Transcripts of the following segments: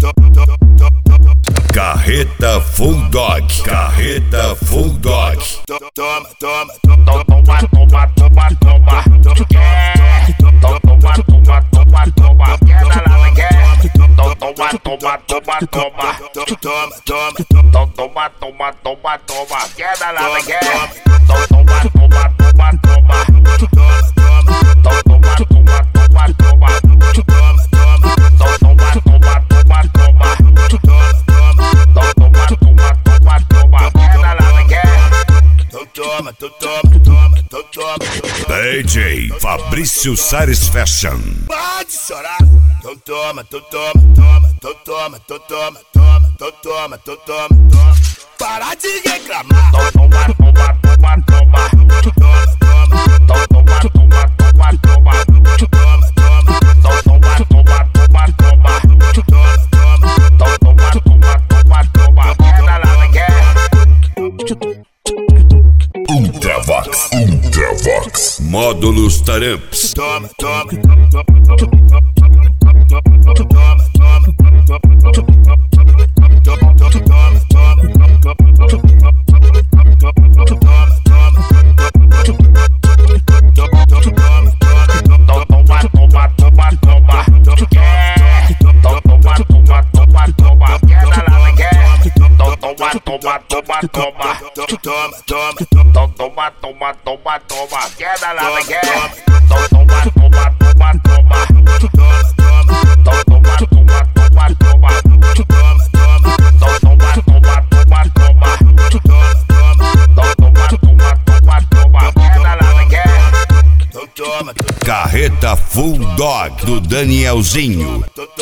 Carreta Full Dog. Carreta Full Dog. Toma, toma, toma, toma, toma, toma, toma. Toma, toma, toma, toma, toma. Quer dar lá, quer? Toma, toma, toma, toma, toma. Toma, toma, toma, toma, toma, toma. Quer dar lá, quer? Toma, toma, toma, toma, toma. Toma, toma, toma, toma, toma. Toma, toma, toma, toma, toma. DJ Fabrício Sares Fashion. Pode chorar. Então toma, então toma, toma, então toma, então toma, toma, então toma, então toma, toma. Para de reclamar. Então toma, toma, toma, toma. Toma, toma, então toma, toma, toma, toma. Toma, toma, então toma, toma, toma, toma. Toma, toma, então toma, toma, toma, toma. Quer dar lá, quer? Ultravox. Ultravox. Módulos Taramps. Toma, toma, toma, toma, toma, toma, quer dar lá, quer? Toma, toma, toma, toma, toma. Toma, toma, toma, toma, toma. Toma, toma, toma, toma, toma. Toma, toma, toma, toma, quer dar lá, quer? Toma, Carreta Full Dog do Danielzinho.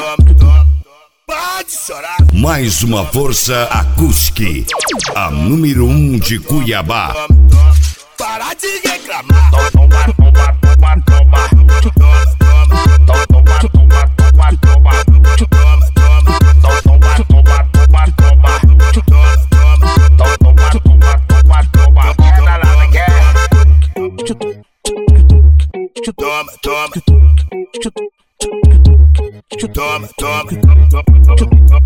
pode chorar. Mais uma força acústica. A número 1 de Cuiabá. Para de reclamar. Toma, toma, toma, toma. Toma, toma, toma, toma, toma. Toma, toma, toma, toma, toma. Toma, toma, toma, toma. Quer dar lá, quer? Toma, toma. Toma, toma.